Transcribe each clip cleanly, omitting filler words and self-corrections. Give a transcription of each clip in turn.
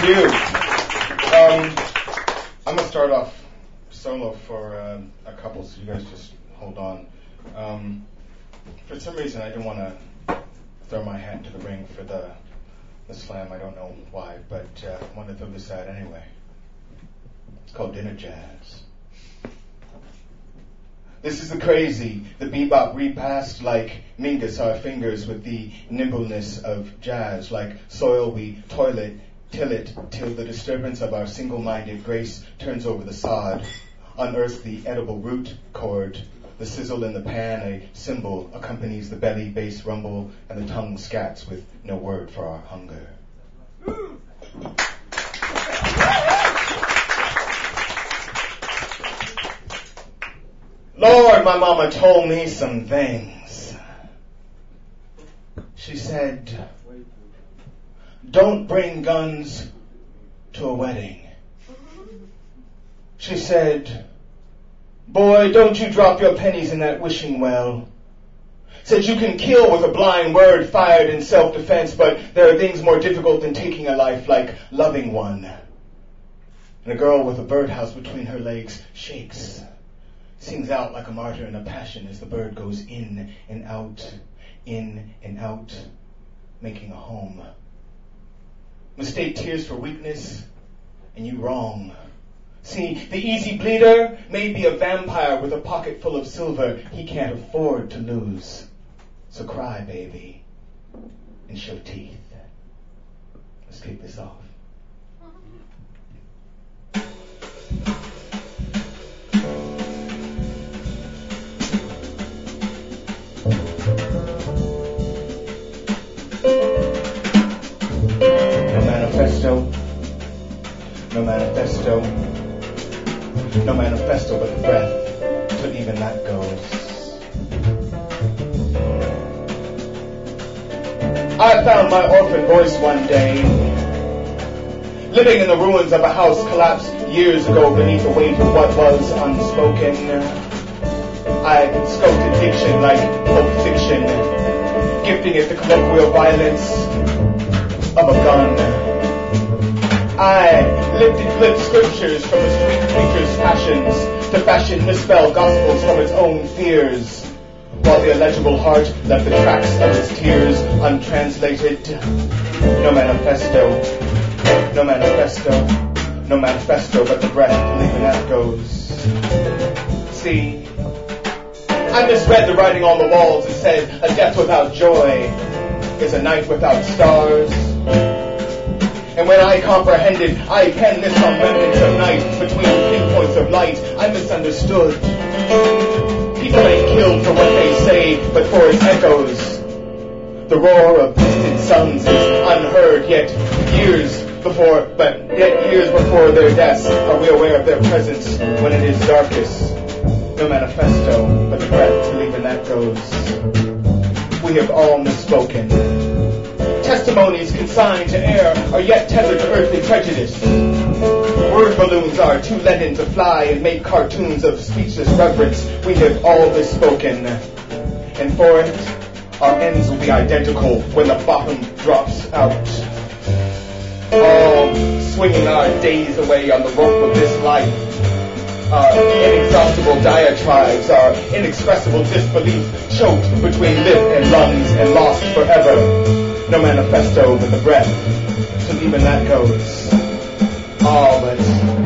you. I'm going to start off solo for a couple, so you guys just hold on. For some reason, I didn't want to throw my hat into the ring for the slam. I don't know why, but I want to throw this out anyway. It's called Dinner Jazz. This is the crazy, the bebop repast like Mingus, our fingers with the nimbleness of jazz. Like soil we toilet, till it, till the disturbance of our single-minded grace turns over the sod, unearths the edible root chord. The sizzle in the pan, a cymbal, accompanies the belly bass rumble, and the tongue scats with no word for our hunger. Lord, my mama told me some things. She said, don't bring guns to a wedding. She said, boy, don't you drop your pennies in that wishing well. Said you can kill with a blind word fired in self-defense, but there are things more difficult than taking a life, like loving one. And a girl with a birdhouse between her legs shakes, sings out like a martyr in a passion as the bird goes in and out, making a home. Mistake tears for weakness, and you wrong. See, the easy bleeder may be a vampire with a pocket full of silver he can't afford to lose. So cry, baby, and show teeth. Let's kick this off. No manifesto, no manifesto but the breath, till even that goes. I found my orphan voice one day, living in the ruins of a house collapsed years ago beneath the weight of what was unspoken. I sculpted diction like folk fiction, gifting it the colloquial violence of a gun. I lifted glib scriptures from the street preacher's passions to fashion misspelled gospels from its own fears, while the illegible heart left the tracks of its tears untranslated. No manifesto, no manifesto, no manifesto but the breath, leaving that goes. See, I misread the writing on the walls. It said, a death without joy is a night without stars. And when I comprehended, I penned this on remnants of night between pinpoints of light. I misunderstood. People ain't killed for what they say, but for its echoes. The roar of distant suns is unheard, yet years before their deaths are we aware of their presence when it is darkest. No manifesto, but the breath till even that goes. We have all misspoken. Testimonies consigned to air are yet tethered to earthly prejudice. Word balloons are too leaden to fly and make cartoons of speechless reverence. We have all misspoken. And for it, our ends will be identical when the bottom drops out. All swinging our days away on the rope of this life. Our inexhaustible diatribes, our inexpressible disbelief, choked between lip and lungs and lost forever. No manifesto but the breath, till even that goes. All but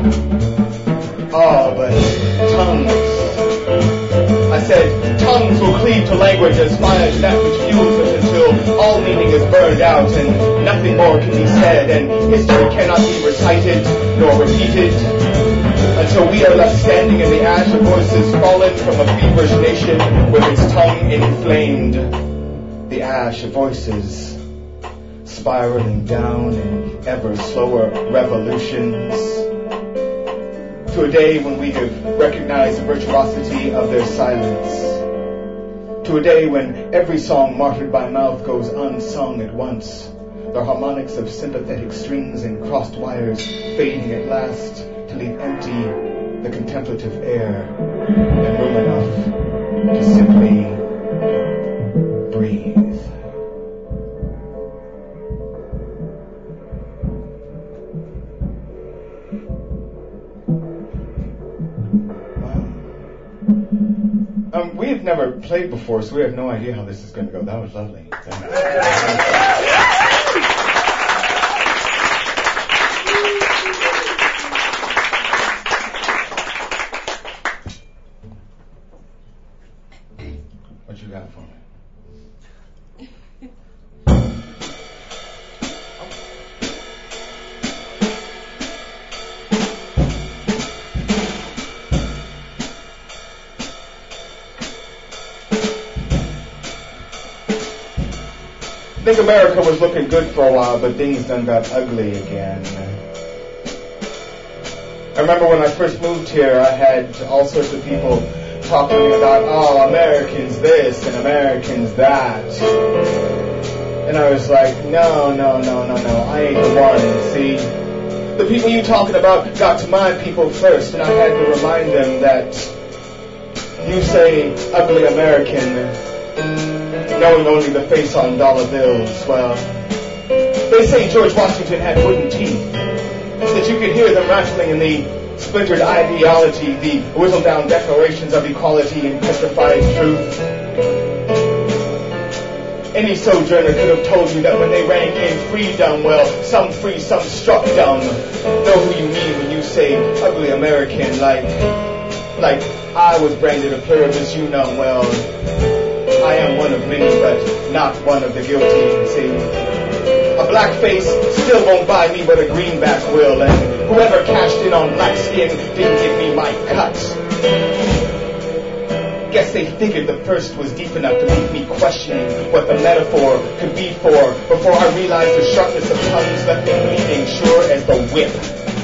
tongues. I said, tongues will cleave to language as fire to that which fuels it until all meaning is burned out and nothing more can be said, and history cannot be recited nor repeated until we are left standing in the ash of voices fallen from a feverish nation with its tongue inflamed. The ash of voices spiraling down in ever slower revolutions to a day when we have recognized the virtuosity of their silence, to a day when every song martyred by mouth goes unsung at once, the harmonics of sympathetic strings and crossed wires fading at last to leave empty the contemplative air and room enough to simply breathe. we've never played before, so we have no idea how this is going to go. That was lovely. What you got for me? I think America was looking good for a while, but things done got ugly again. I remember when I first moved here, I had all sorts of people talking to me about, oh, Americans this and Americans that. And I was like, no, I ain't the one, see? The people you talking about got to my people first, and I had to remind them that you say ugly American, knowing only the face on dollar bills. Well, they say George Washington had wooden teeth, that you could hear them rattling in the splintered ideology, the whittled down declarations of equality and petrified truth. Any sojourner could have told you that when they rang in freedom, well, some free, some struck dumb. Know who you mean when you say ugly American, like I was branded a pluribus unum. Well, I am one of many, but not one of the guilty, see. A black face still won't buy me what a greenback will, and whoever cashed in on black skin didn't give me my cut. Guess they figured the first was deep enough to make me questioning what the metaphor could be for, before I realized the sharpness of tongues left me bleeding, sure as the whip.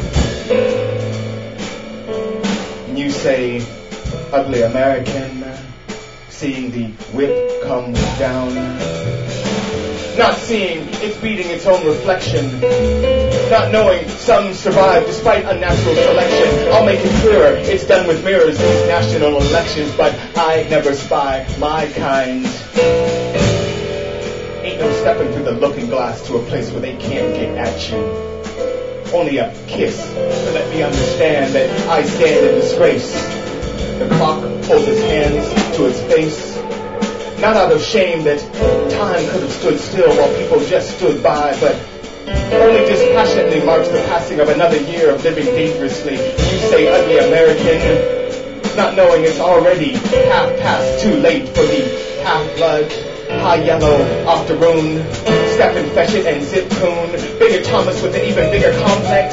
And you say, ugly American, seeing the whip come down, not seeing it's beating its own reflection, not knowing some survive despite unnatural selection. I'll make it clearer, it's done with mirrors these national elections, but I never spy my kind. Ain't no stepping through the looking glass to a place where they can't get at you. Only a kiss to let me understand that I stand in disgrace. The clock holds its hands to its face, not out of shame that time could have stood still while people just stood by, but only dispassionately marks the passing of another year of living dangerously. You say ugly American, not knowing it's already half past too late for the half-blood, high yellow octoroon, Stephen Fetchit and Zip Coon, Bigger Thomas with an even bigger complex.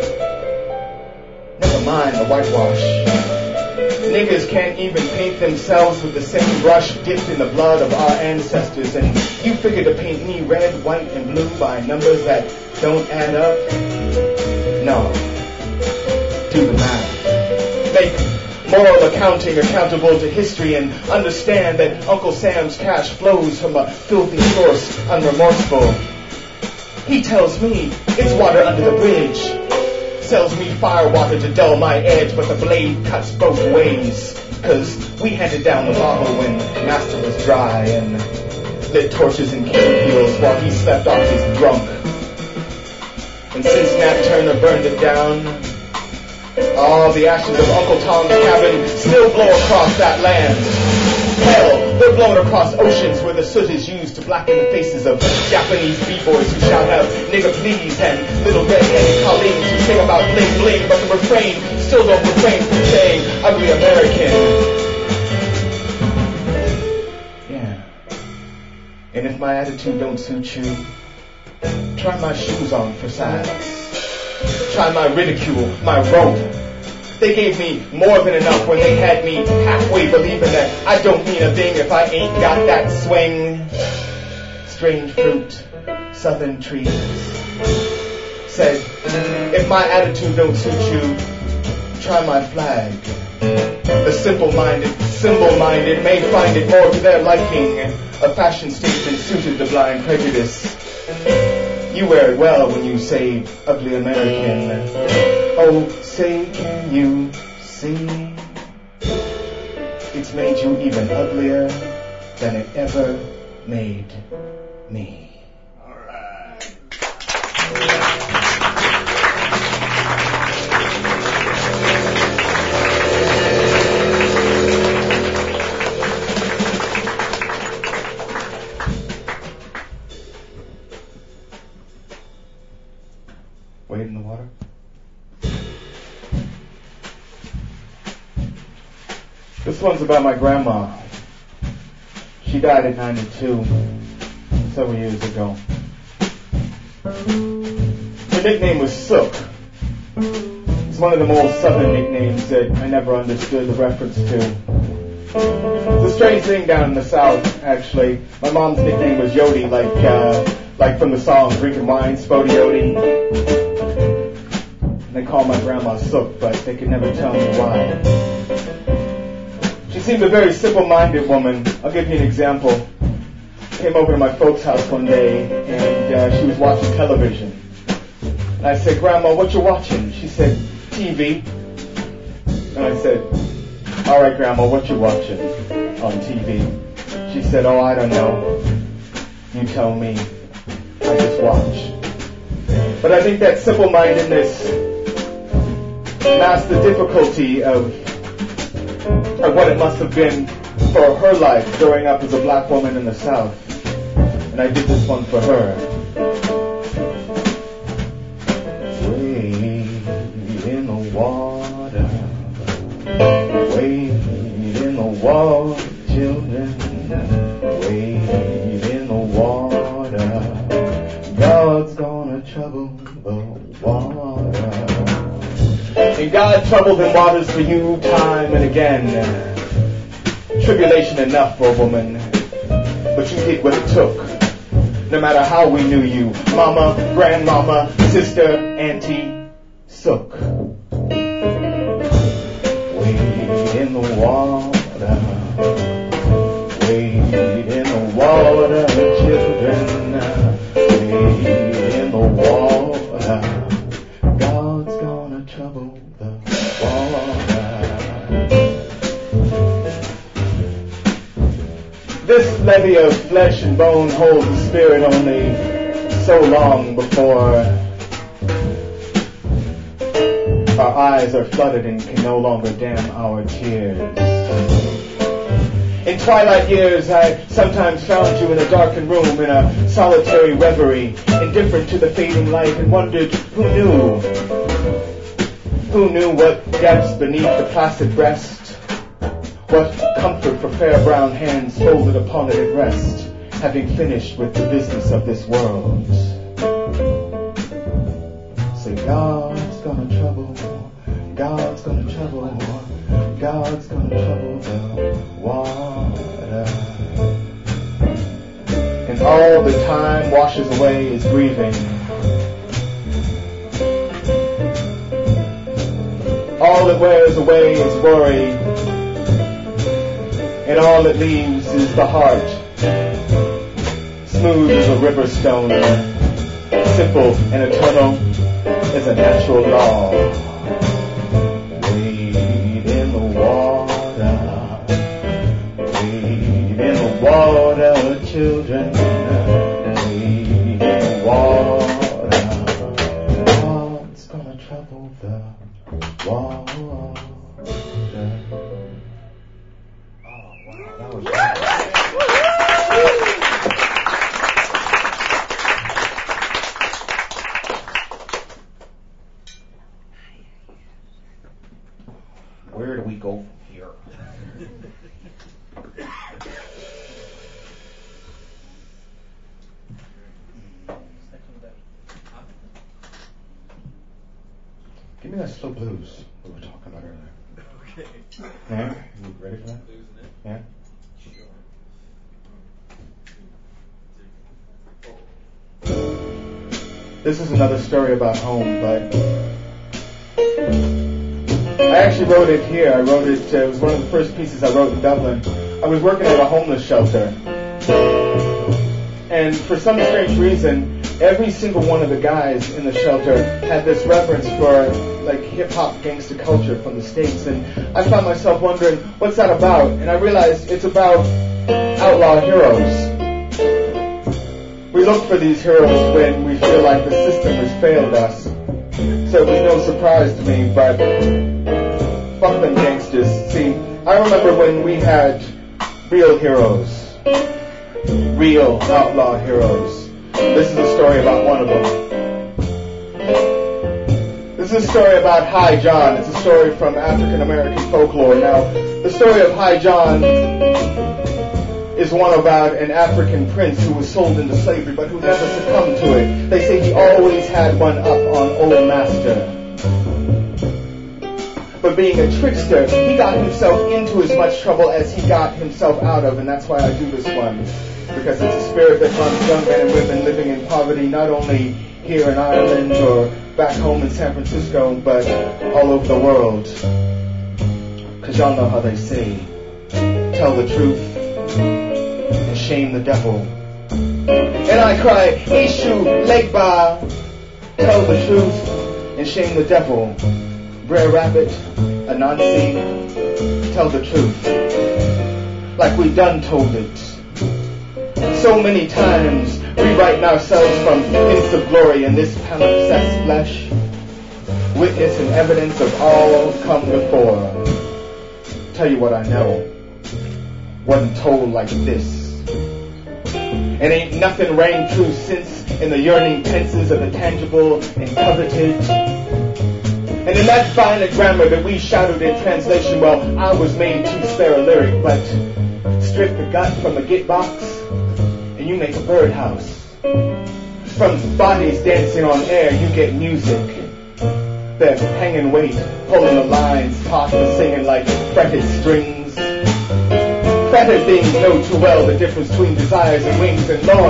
Never mind the whitewash. Niggas can't even paint themselves with the same brush dipped in the blood of our ancestors, and you figure to paint me red, white, and blue by numbers that don't add up? No. Do the math. Make moral accounting accountable to history and understand that Uncle Sam's cash flows from a filthy source, unremorseful. He tells me it's water under the bridge. Sells me fire water to dull my edge, but the blade cuts both ways. 'Cause we handed down the bottle when master was dry and lit torches in cane heels while he slept off his drunk. And since Nat Turner burned it down, all the ashes of Uncle Tom's cabin still blow across that land. Hell, they're blown across oceans where the soot is used to blacken the faces of Japanese b-boys who shout out nigga please and little red-headed Colleens who sing about bling bling, but the refrain still don't refrain from saying ugly American. Yeah. And if my attitude don't suit you, try my shoes on for size. Try my ridicule, my rope. They gave me more than enough when they had me halfway believing that I don't mean a thing if I ain't got that swing. Strange fruit, southern trees. Said, if my attitude don't suit you, try my flag. The simple-minded, symbol-minded may find it more to their liking, a fashion statement suited to blind prejudice. You wear it well when you say ugly American. Oh, say can you see? It's made you even uglier than it ever made me. All right. wade in the water? This one's about my grandma. She died at 92, several years ago. Her nickname was Sook. It's one of the old southern nicknames that I never understood the reference to. It's a strange thing down in the South, actually. My mom's nickname was Yodi, like from the song Drinking Wine, Spody Yodi. And they call my grandma Sook, but they could never tell me why. She seemed a very simple-minded woman. I'll give you an example. Came over to my folks' house one day, and she was watching television. And I said, Grandma, what you watching? She said, TV. And I said, all right, Grandma, what you watching on TV? She said, oh, I don't know. You tell me. I just watch. But I think that simple-mindedness masks the difficulty of what it must have been for her life growing up as a black woman in the South. And I did this one for her. Wade in the water, wade in the water, children, wade in the water. God's gonna trouble the water. And God troubled the waters for you time and again. Tribulation enough for a woman, but you did what it took. No matter how we knew you, mama, grandmama, sister, auntie, Sook. Wade in the water, wade in the water, children, wade in the water. God's gonna trouble the water. This levy of flesh and bone holds the spirit only so long before our eyes are flooded and can no longer dam our tears. In twilight years, I sometimes found you in a darkened room in a solitary reverie, indifferent to the fading light, and wondered who knew? Who knew what depths beneath the placid breast? What comfort for fair brown hands folded upon it at rest, having finished with the business of this world. Say, God's gonna trouble, God's gonna trouble, God's gonna trouble the water. And all the time washes away is grieving. All it wears away is worry. And all it leaves is the heart, smooth as a river stone, simple and eternal as a natural law. Wade in the water, wade in the water, children, wade in the water. God's gonna trouble the water. That was where do we go from here? Give me that slow blues we were talking about earlier. Okay. Yeah? You ready for that? Yeah? This is another story about home, but I actually wrote it here. I wrote it, it was one of the first pieces I wrote in Dublin. I was working at a homeless shelter. And for some strange reason, every single one of the guys in the shelter had this reverence for like hip-hop gangsta culture from the States. And I found myself wondering, what's that about? And I realized it's about outlaw heroes. We look for these heroes when we feel like the system has failed us. So it was no surprise to me, but fuck them gangsters. See, I remember when we had real heroes, real outlaw heroes. This is a story about one of them. This is a story about High John. It's a story from African American folklore. Now, the story of High John is one about an African prince who was sold into slavery, but who never succumbed to it. They say he always had one up on old master. But being a trickster, he got himself into as much trouble as he got himself out of, and that's why I do this one. Because it's a spirit that runs young men and women living in poverty, not only here in Ireland or back home in San Francisco, but all over the world. Because y'all know how they say, tell the truth and shame the devil. And I cry, Ishu Legba, tell the truth and shame the devil. Brer Rabbit, Anansi, tell the truth. Like we done told it. So many times, rewriting ourselves from hints of glory in this palimpsest flesh. Witness and evidence of all come before. Tell you what I know. Wasn't told like this. And ain't nothing rang true since in the yearning tenses of the tangible and coveted. And in that fine grammar that we shouted in translation, well, I was made to spare a lyric, but strip the gut from the git box, and you make a birdhouse. From bodies dancing on air, you get music. They're hanging weight, pulling the lines, taught and singing like fretted strings. Fretted things know too well the difference between desires and wings and Lord.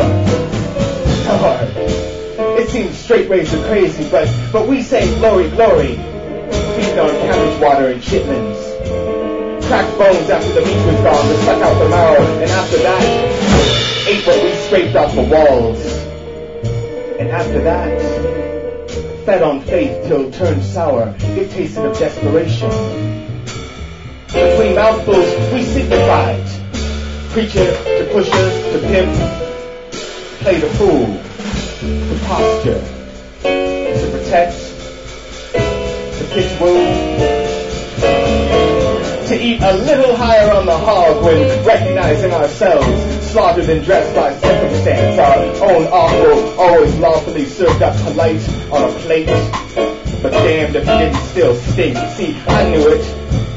It seems straight razor crazy, but we say glory, glory. Feeding on cabbage water and chitlins. Cracked bones after the meat was gone, to suck out the marrow, and after that, ate what we scraped off the walls. And after that, fed on faith till it turned sour. It tasted of desperation. Between mouthfuls, we signified. Preacher to pusher to pimp, play the fool. To posture, to protect, to pitch wound, to eat a little higher on the hog when recognizing ourselves, slaughtered and dressed by circumstance, our own offal always lawfully served up polite on a plate, but damned if it didn't still stink. See, I knew it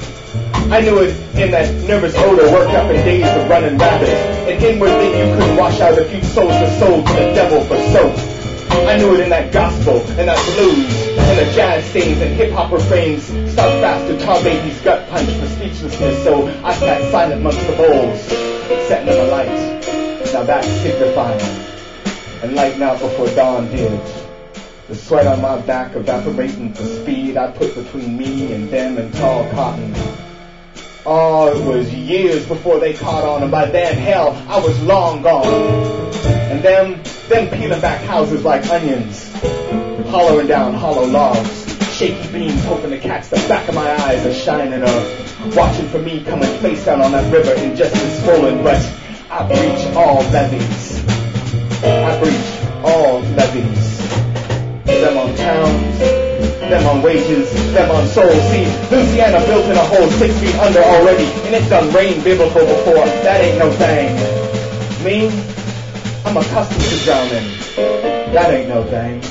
in that nervous odor worked up in days of running rabbit. And inwardly you couldn't wash out if you sold the soul to the devil for soap. I knew it in that gospel, and that blues, and the jazz stains and hip-hop refrains start fast to tar baby's gut punch for speechlessness. So I sat silent amongst the bowls, setting them alight. Now that's signifying, and lighting out before dawn did. The sweat on my back evaporating for speed I put between me and them and tall cotton. Oh, it was years before they caught on, and by then, hell, I was long gone. And them peeling back houses like onions, hollowing down hollow logs, shaky beams hoping to catch the back of my eyes a shining up, watching for me coming face down on that river injustice swollen, but I breach all levees. I breach all levees. Them on towns, them on wages, them on souls. See, Louisiana built in a hole 6 feet under already, and it done rained biblical before. That ain't no thing. Me, I'm accustomed to drowning. That ain't no thing.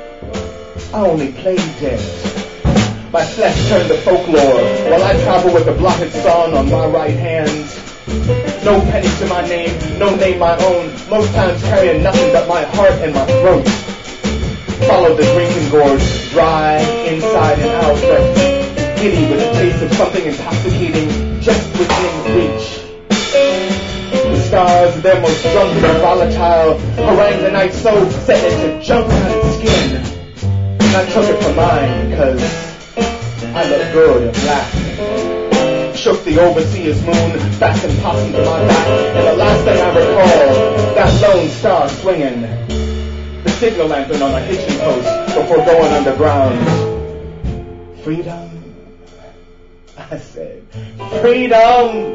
I only played dead. My flesh turned to folklore while I travel with the blotted sun on my right hand. No penny to my name, no name my own. Most times carrying nothing but my heart and my throat. Follow the drinking gourd, dry inside and out, but giddy with a taste of something intoxicating just within reach. The stars, they're most drunken and volatile, harangue the night so set it to jump out its skin. And I took it for mine, cause I look good in black. Shook the overseer's moon, fastened possum to my back, and the last thing I recall, that lone star swinging. The signal lantern on a hitching post before going underground. Freedom? I said, freedom!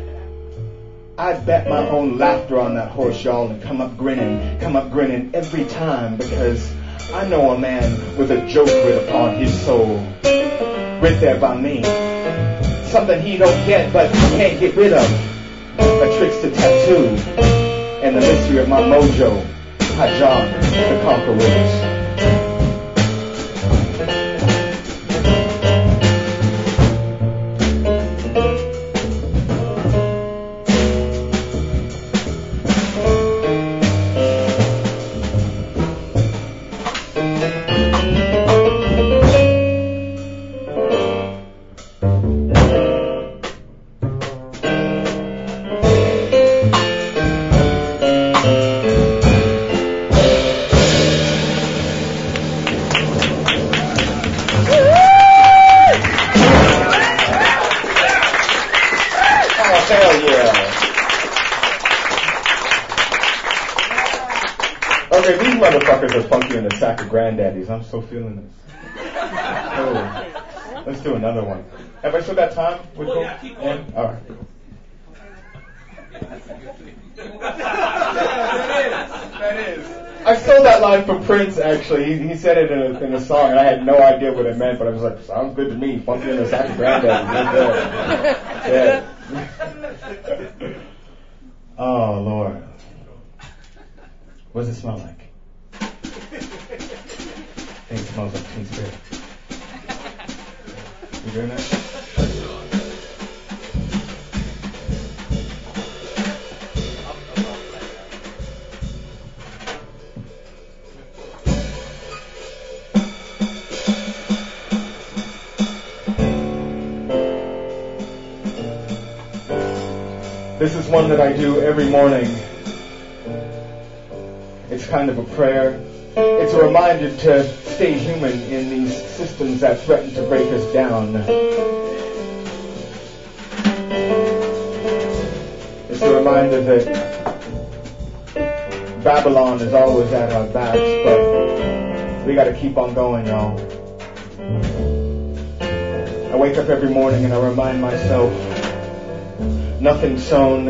I'd bet my own laughter on that horse, y'all, and come up grinning every time, because I know a man with a joke writ upon his soul. Writ there by me. Something he don't get, but can't get rid of. A trickster tattoo, and the mystery of my mojo. High John, the Conquerors. Okay, these motherfuckers are funkier than a sack of granddaddies. I'm so feeling this. Oh, let's do another one. Have I still got time? Yeah, keep going. All right. That is. I stole that line from Prince, actually. He said it in a song, and I had no idea what it meant, but I was like, sounds good to me. Funky in a sack of granddaddies. Yeah. Oh, Lord. What does it smell like? I think it smells like Teen Spirit. You doing that? This is one that I do every morning. It's kind of a prayer. It's a reminder to stay human in these systems that threaten to break us down. It's a reminder that Babylon is always at our backs, but we gotta keep on going, y'all. I wake up every morning and I remind myself, nothing sown,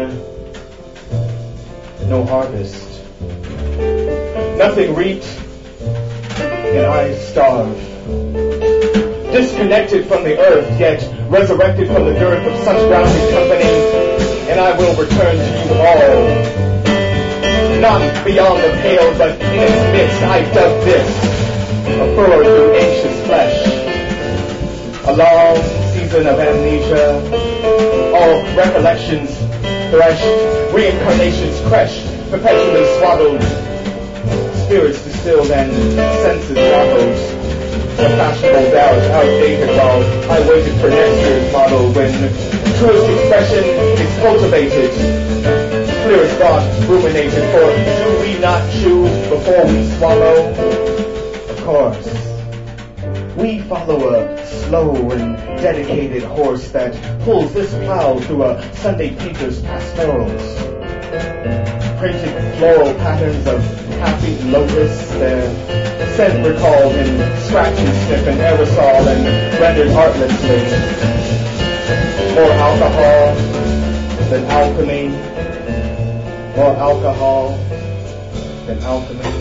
no harvest. Nothing reaped, and I starve. Disconnected from the earth, yet resurrected from the dirt of such grounded company, and I will return to you all. Not beyond the pale, but in its midst I dug this, a furrow through anxious flesh. A long season of amnesia, all recollections threshed, reincarnations crushed, perpetually swaddled, spirits distilled and senses throttled. A fashionable doubt, outdated while I waited for next year's model when truest expression is cultivated, clearest thought ruminated, for do we not chew before we swallow? Of course. We follow a slow and dedicated horse that pulls this plow through a Sunday painter's pastels. Printed floral patterns of half-eaten lotus, their scent recalled in scratch and sniff and aerosol and rendered artlessly. More alcohol than alchemy. More alcohol than alchemy.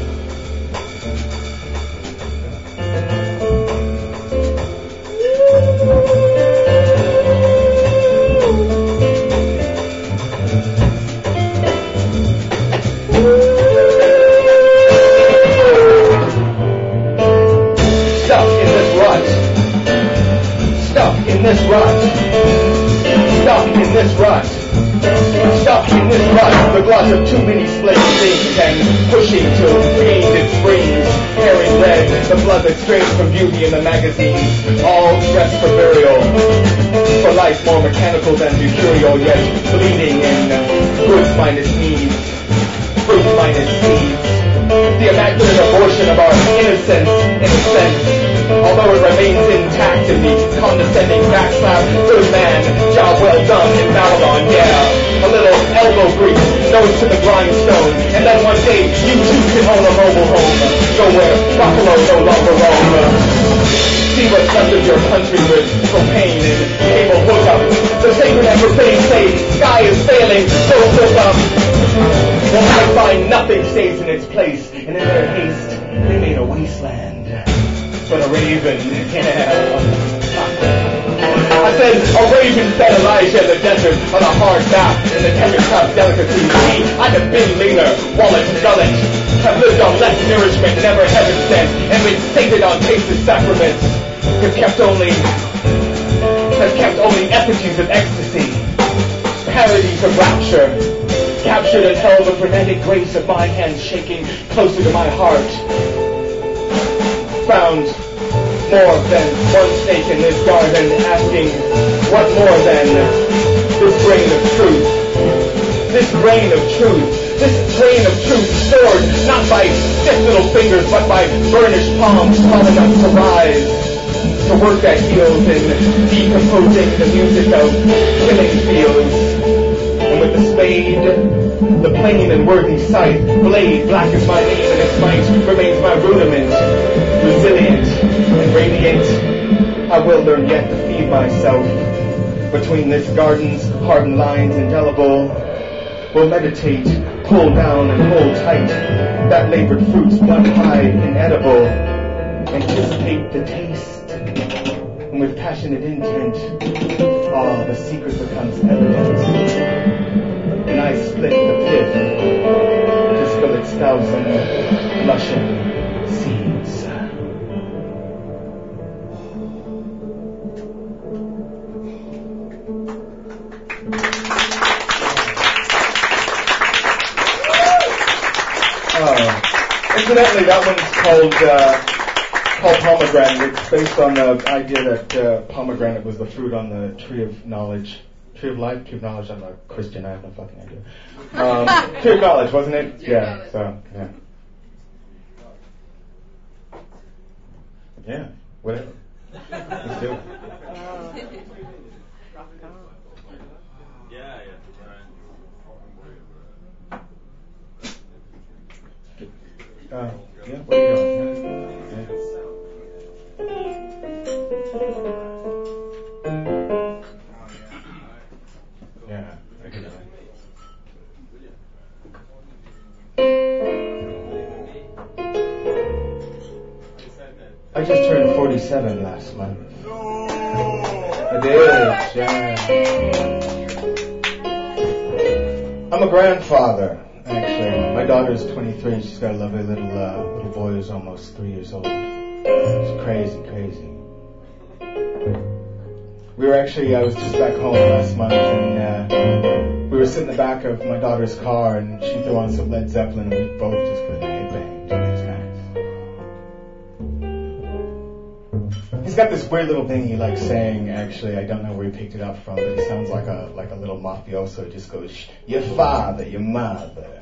This rut, stuck in this rut, stuck in this rut, the glut of too many split things and pushing till gained its springs, tearing red, the blood that strains from beauty in the magazines, all dressed for burial, for life more mechanical than mercurial, yet bleeding in goods minus needs, fruit minus seeds, the immaculate abortion of our innocence in a sense. Although it remains intact in the condescending backslap, good man, job well done in Babylon, yeah. A little elbow grease, nose to the grindstone, and then one day you too can own a mobile home, go where buffalo no longer roam. See what's left of your country with propane and cable hookup. The sacred and profane say, sky is failing, so look up. Well, I find nothing stays in its place, and in their haste, they made a wasteland. But a raven, yeah. I said, a raven fed Elijah in the desert on a hard map in the tender cup delicacy. See, I have been leaner, wallet gullet, have lived on less nourishment, never heaven sent, and been sated on tasteless sacraments. Have kept only effigies of ecstasy, parodies of rapture, captured and held the frenetic grace of my hands shaking closer to my heart. Found more than one snake in this garden, asking what more than this grain of truth. This grain of truth. This grain of truth stored not by stiff little fingers but by burnished palms tall enough to rise. To work that heals in decomposing the music of killing fields. And with the spade, the plain and worthy sight, blade black as my name and it's my will learn yet to feed myself. Between this garden's hardened lines indelible, will meditate, pull down and hold tight, that labored fruit's one high inedible, anticipate the taste, and with passionate intent, the secret becomes evident, and I split the pith to spill its 1,000 blushing seeds. Incidentally, that one's called pomegranate. It's based on the idea that pomegranate was the fruit on the tree of knowledge. Tree of life? Tree of knowledge? I'm not Christian, I have no fucking idea. Tree of knowledge, wasn't it? Yeah, so, yeah. Yeah, whatever. Let's do it. Yeah. Yeah, what are you doing? Yeah, I can do it. I just turned 47 last month. I did, yeah. I'm a grandfather. Actually, my daughter's 23. She's got a lovely little boy who's almost 3 years old. It's crazy. I was just back home last month, and we were sitting in the back of my daughter's car, and she threw on some Led Zeppelin, and we both just put a headbang. It's nice. He's got this weird little thing he likes saying. Actually, I don't know where he picked it up from, but he sounds like a little mafioso. It just goes, your father, your mother.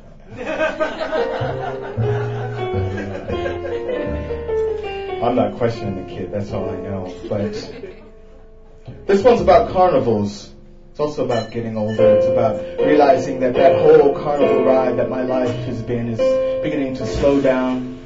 I'm not questioning the kid, that's all I know. But this one's about carnivals. It's also about getting older. It's about realizing that whole carnival ride that my life has been is beginning to slow down.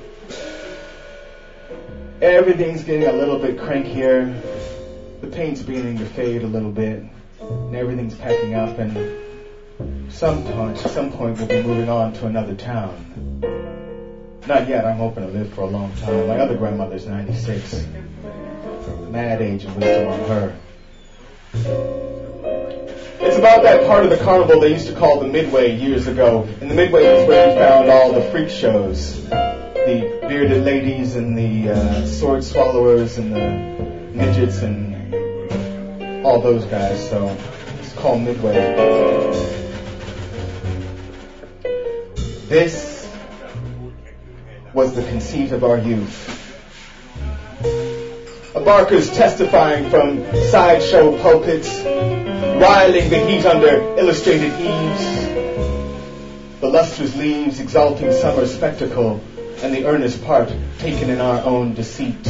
Everything's getting a little bit crankier. The paint's beginning to fade a little bit. And everything's packing up, and some point we'll be moving on to another town. Not yet, I'm hoping to live for a long time. My other grandmother's 96. Mad age and wisdom on her. It's about that part of the carnival they used to call the Midway years ago. And the Midway was where you found all the freak shows. The bearded ladies and the sword swallowers and the midgets and all those guys. So it's called Midway. This was the conceit of our youth. A barkers testifying from sideshow pulpits, riling the heat under illustrated eaves, the lustrous leaves exalting summer spectacle, and the earnest part taken in our own deceit.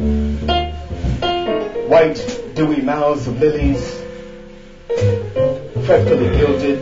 White, dewy mouths of lilies, fretfully gilded,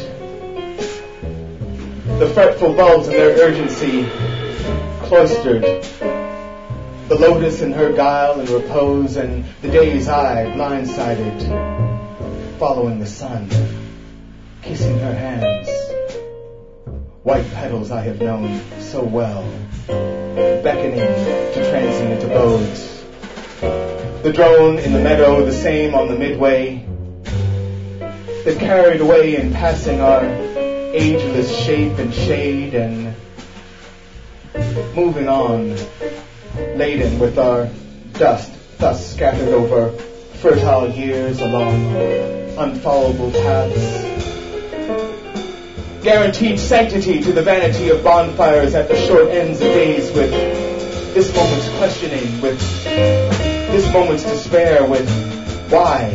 the fretful bulbs in their urgency cloistered, the lotus in her guile and repose, and the day's eye blindsided, following the sun, kissing her hands, white petals I have known so well, beckoning to transient abodes. The drone in the meadow, the same on the Midway, that carried away in passing our ageless shape and shade, and moving on, laden with our dust thus scattered over fertile years along unfollowable paths. Guaranteed sanctity to the vanity of bonfires at the short ends of days, with this moment's questioning, with this moment's despair, with why?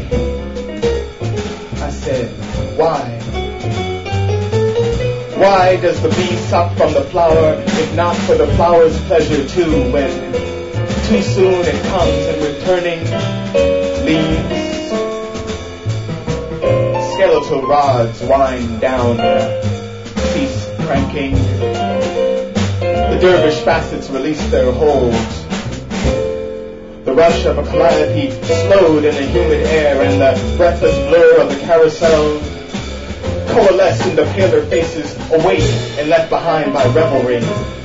I said, why? Why does the bee suck from the flower, if not for the flower's pleasure too, when too soon it comes and returning leaves? Skeletal rods wind down, cease cranking. The dervish facets release their hold. The rush of a calliope slowed in the humid air, and the breathless blur of the carousel coalesced into paler faces awake and left behind by revelry.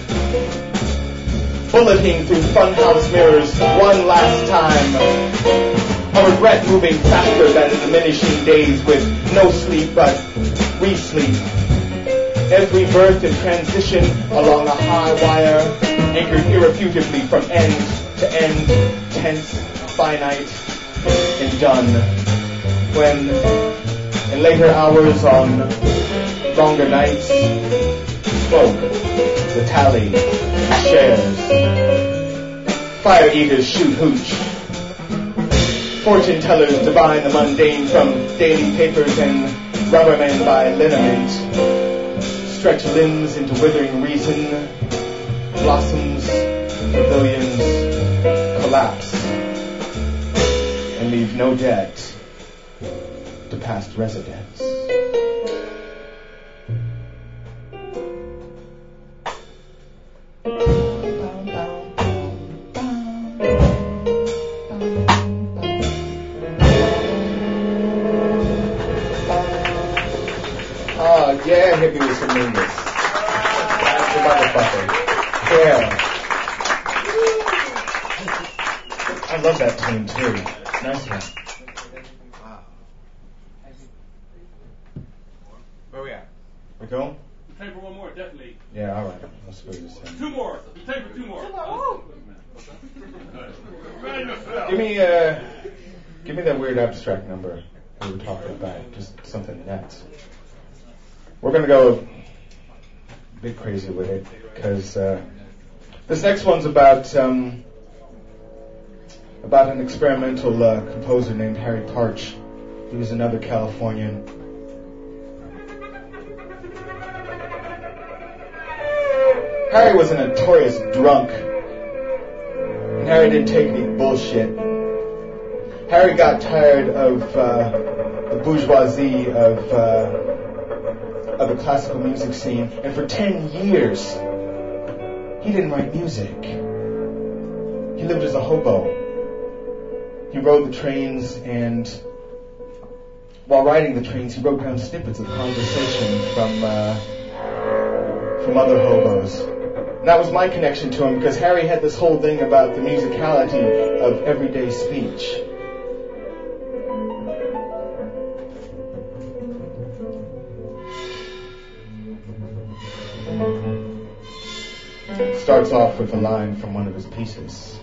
Bulleting through funhouse mirrors one last time, a regret moving faster than diminishing days with no sleep but re-sleep. Every birth and transition along a high wire, anchored irrefutably from end to end, tense, finite, and done. When, in later hours on longer nights, smoke, the tally, the shares. Fire eaters shoot hooch. Fortune tellers divine the mundane from daily papers, and rubbermen by liniment stretch limbs into withering reason. Blossoms, pavilions collapse and leave no debt to past residents. Yeah, hit me with some Mingus. That's the motherfucker. Yeah. I love that tune too. Nice one. Wow. Where we at? We go? Time for one more, definitely. Yeah, all right. Let's go this thing. Two more. Time for two more. Give me that weird abstract number we were talking about. Just something nuts. We're going to go a bit crazy with it, because this next one's about an experimental composer named Harry Partch. He was another Californian. Harry was a notorious drunk, and Harry didn't take any bullshit. Harry got tired of the bourgeoisie of the classical music scene, and for 10 years he didn't write music. He lived as a hobo. He rode the trains, and while riding the trains he wrote down snippets of conversation from other hobos. And that was my connection to him, because Harry had this whole thing about the musicality of everyday speech. Starts off with a line from one of his pieces.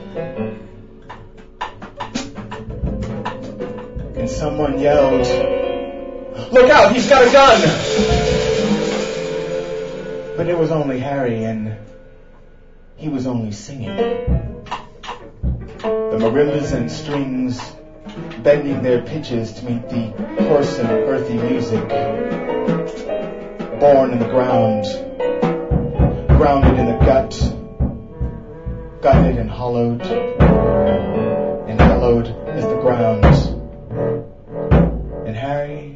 And someone yelled, "Look out, he's got a gun!" But it was only Harry, and he was only singing. The marimbas and strings bending their pitches to meet the hoarse and earthy music, born in the ground, grounded in the gut, gutted and hollowed, and hallowed as the ground. And Harry,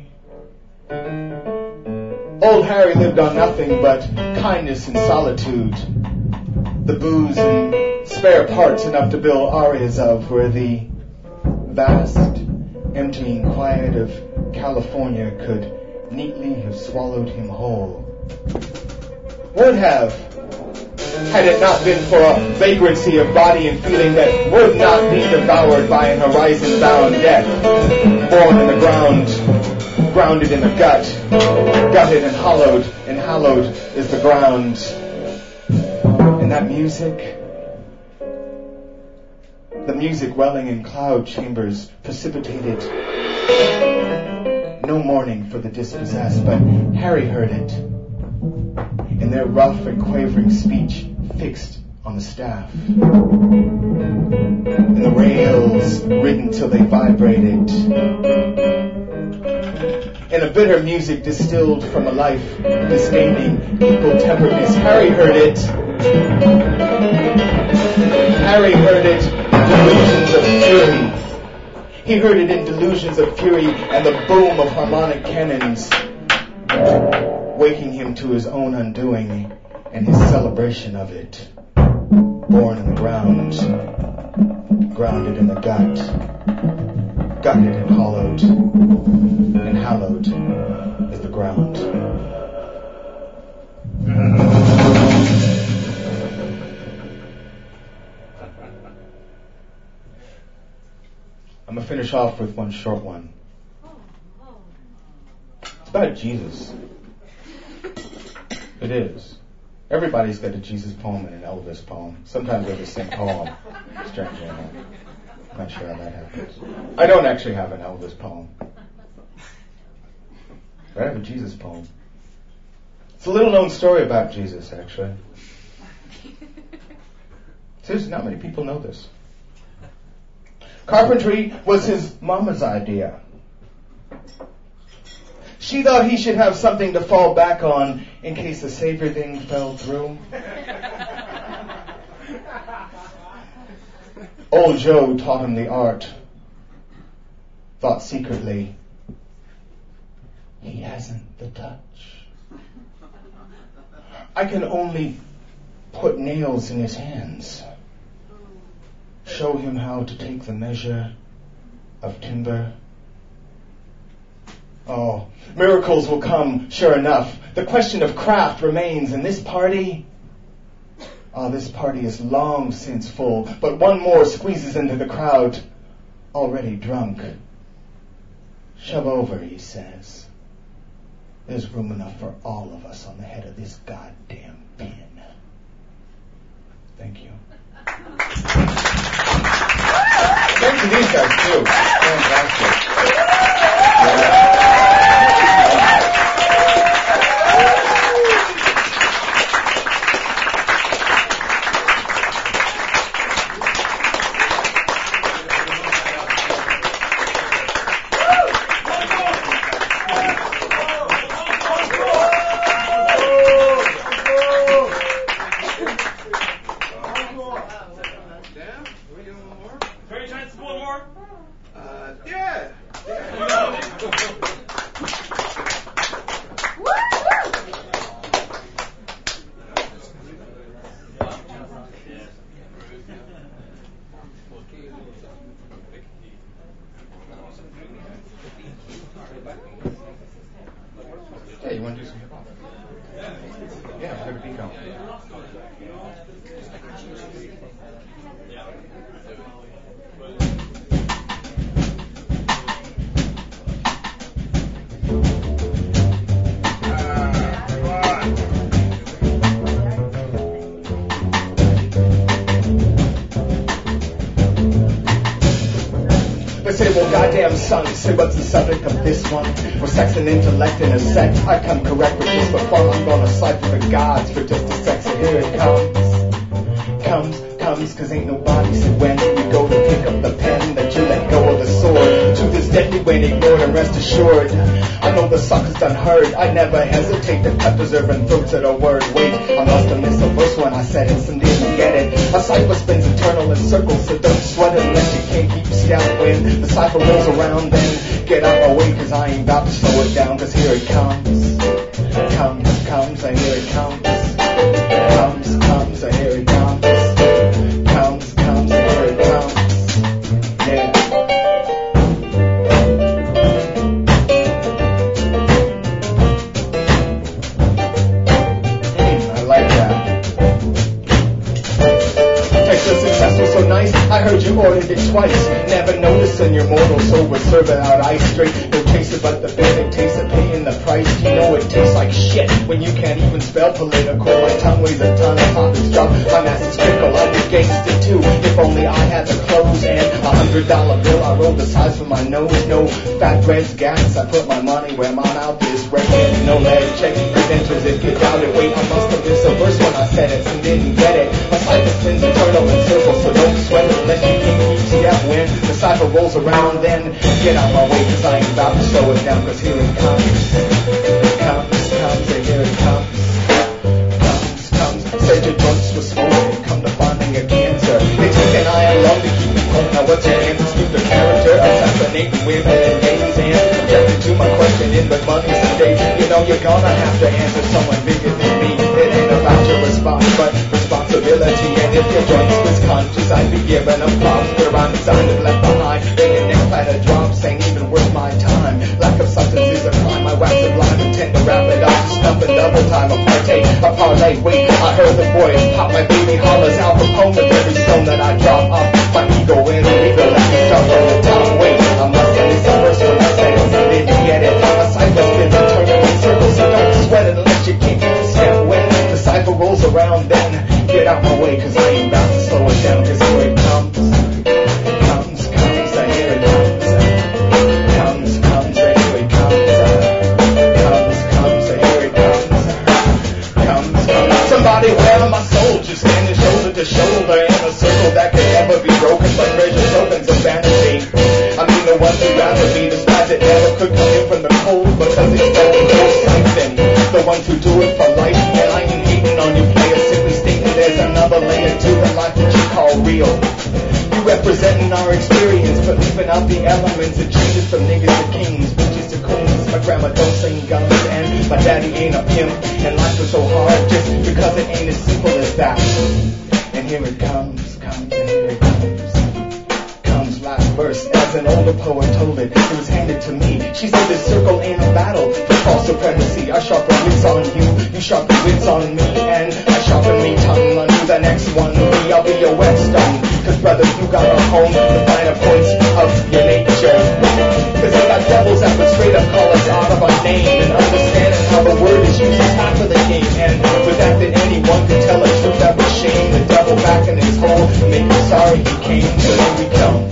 old Harry lived on nothing but kindness and solitude. The booze and spare parts enough to build arias of where the vast, emptying quiet of California could neatly have swallowed him whole. Would have, had it not been for a vagrancy of body and feeling that would not be devoured by an horizon-bound death. Born in the ground, grounded in the gut, gutted and hallowed is the ground. And that music, the music welling in cloud chambers, precipitated no mourning for the dispossessed, but Harry heard it. In their rough and quavering speech fixed on the staff. And the rails ridden till they vibrated. And a bitter music distilled from a life disdaining equal-temperedness. Harry heard it. Harry heard it in delusions of fury. He heard it in delusions of fury and the boom of harmonic cannons, waking him to his own undoing and his celebration of it. Born in the ground, grounded in the gut, gutted and hollowed, and hallowed is the ground. I'm going to finish off with one short one. It's about Jesus. It is. Everybody's got a Jesus poem and an Elvis poem. Sometimes they're the same poem. Strangely enough. I'm not sure how that happens. I don't actually have an Elvis poem. But I have a Jesus poem. It's a little known story about Jesus, actually. Seriously, not many people know this. Carpentry was his mama's idea. She thought he should have something to fall back on in case the Savior thing fell through. Old Joe taught him the art. Thought secretly, he hasn't the touch. I can only put nails in his hands. Show him how to take the measure of timber. Oh, miracles will come, sure enough. The question of craft remains, and this party is long since full, but one more squeezes into the crowd, already drunk. Shove over, he says. There's room enough for all of us on the head of this goddamn pin. Thank you. Thanks to these guys, too. Fantastic. Hey, you want to do some hip-hop? Yeah, have a beat going. Say, well, goddamn son, say what's the subject of this one? For sex and intellect in a sect, I come correct with just for fun. I'm gonna cipher the gods for just a sex, so here it comes, cause ain't nobody said when you go to pick up the pen that you let go of the sword. The truth is deadly when ignored, and rest assured, I know the sucker's done heard. I never hesitate to cut deserving throats at a word. Wait, I must have missed the first one I said it, some didn't get it. A cipher spins eternal in circles, so don't sweat it unless you can't keep scout when the cipher rolls around. Then get out my way, cause I ain't about to slow it down, cause here it comes, and here it comes, and here it comes, and here it comes, yeah. I like that. Texas success was so nice, I heard you ordered it twice. Never noticing your mortal soul would serve it out ice straight. No chaser but the basic taste of paying the price. You know it tastes like shit when you can't even spell political. My tongue weighs a ton of topics drop. My massive trickle, I'd be gangster too. If only I had the clothes and $100 bill. I rolled the size for my nose. No fat breads, gas. I put my money where my mouth is. Breaking no leg. Check credentials if you doubt it. Wait, I must have missed the first one I said it and didn't get it. My cipher spins eternal in circles, so don't sweat it unless you can't see that when the cipher rolls around. Then get out my way, cause I ain't about to slow it down, cause here it comes, and here it comes. Said your joints were swollen, come to finding a cancer. They took an iron lung to keep me cold. Now what's your answer? Scoop the character, assassinating women and games, and objecting to my question in but money today. You know you're gonna have to answer someone bigger than me. It ain't about your response, but responsibility. humility. And if your drugs was conscious, I'd be giving them props where I'm designed and left behind. Making next platter drops ain't even worth my time. Lack of substance is a crime. I wax it blind and tend to wrap it up to stuff and double time. A partake, a parlay. Wait, I heard the voice pop. My baby hollers out from home with every stone that I drop off. My ego in illegal. Let me start from the top. Wait, I must end this verse when I say it. Did you get it? A cipher spins and turns in circles, so don't sweat it unless you kick it. Step when the cipher rolls around, then get out my way, cause I ain't about to slow it down, cause here it comes. I hear it comes. I hear it comes. I hear it comes. Somebody wear my soul, just standing shoulder to shoulder in a circle that can never be broken, but treasure tokens of vanity. I mean the ones who'd rather be the spies that never could come in from the cold, because it's going no something. The ones who do it for life, and I ain't hating on you players, simply stating there's another layer to the life that you call real. You representing our experience, but leaving out the elements. It changes from niggas to kings, bitches to queens. My grandma don't sing guns, and my daddy ain't a pimp. And life was so hard just because it ain't as simple as that. And here it comes, and here it comes. Last verse, as an older poet told it was handed to me. She said this circle ain't a battle for false supremacy. I sharpen wits on you, you sharpen wits on me, and I sharpen me tongue on you. The next one will be, I'll be your whetstone. Cause brother, you got a home, the finer points of your nature. Cause they got devils that would straight up call us out of our name, and understanding how the word is used is half of the game. And with that, then anyone could tell a truth that would shame the devil back in his hole, make him sorry he came. So here we come.